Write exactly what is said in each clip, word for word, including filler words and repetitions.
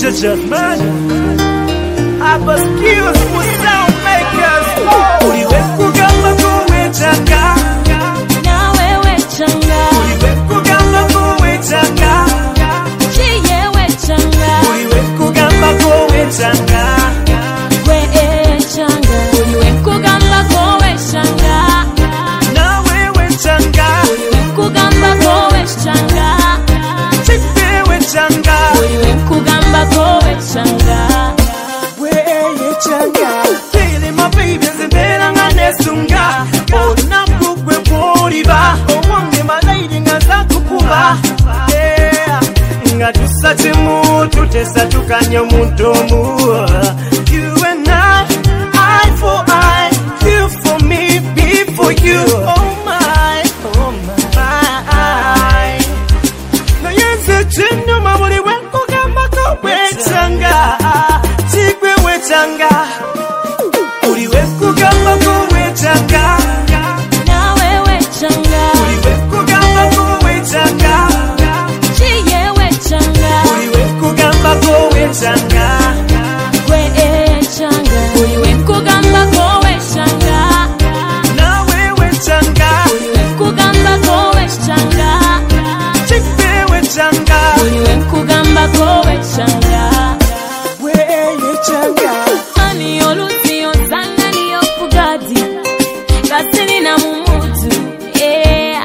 Feature German Abba skills for sound makers. Uliwe kugamba kowe changa, na wewe changa. uliwe kugamba kowe changa, Chiye we changa. uliwe kugamba kowe changa, We e changa. Uliwe kugamba kowe changa. na wewe changa, Uliwe kugamba kowe changa. chipewe changa, Uliwe kugamba kowe changa. weye changa. Feeling my baby zibera nga nesunga, onakugwe bwoliba, owange malayidi nga zakukuba. Yeah. Nga tusa kimu tutesa tukanye omuntu omu. You and I, eye for eye, you for me, me for you. Oh my, oh my. Naye nze kinnuma buli we nkugambako wechanga, chigwe wechanga, buli we nkugambako wechanga, Na wewe changa. buli we nkugambako wechanga, Chiye we changa. buli we nkugambako wechanga, We e changa. Uliwe kugamba kowe changa. nawe wechanga, Uliwe kugamba kowe changa. chigwe wechanga, Uliwe kugamba kowe changa. weye changa. Ani oluti ozanga niyo fugadi. Kasini na mumutu. Yeah.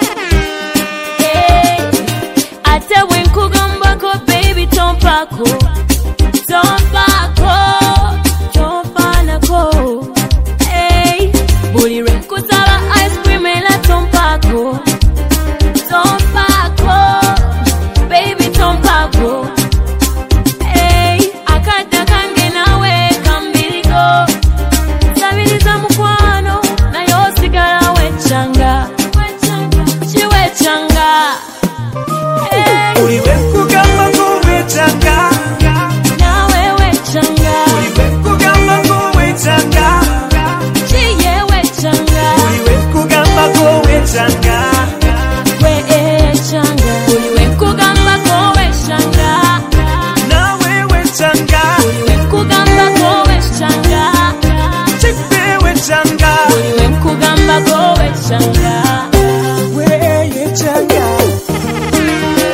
Yeah. Ate wenkugamba ko baby tompako. Tompako. Tompanako. Hey. Buli rekusaba ice cream ela tompako. Tompako. Baby tompako. Hey, akada kange nawe kambiriko. Sabiriza mukwano na yosigala wechanga. Chiwe changa. Hey, Buli we nkugambako wechanga, na wewe changa. buli we nkugambako wechanga, Chiye wechanga. buli we nkugambako wechanga, We e changa. Uliwe kugamba kowe changa. nawe wechanga, Uliwe kugamba kowe changa. chigwe wechanga, Uliwe kugamba kowe changa. weye changa.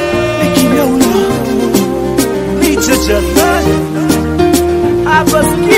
Nikimya uno, Feature German Abba skills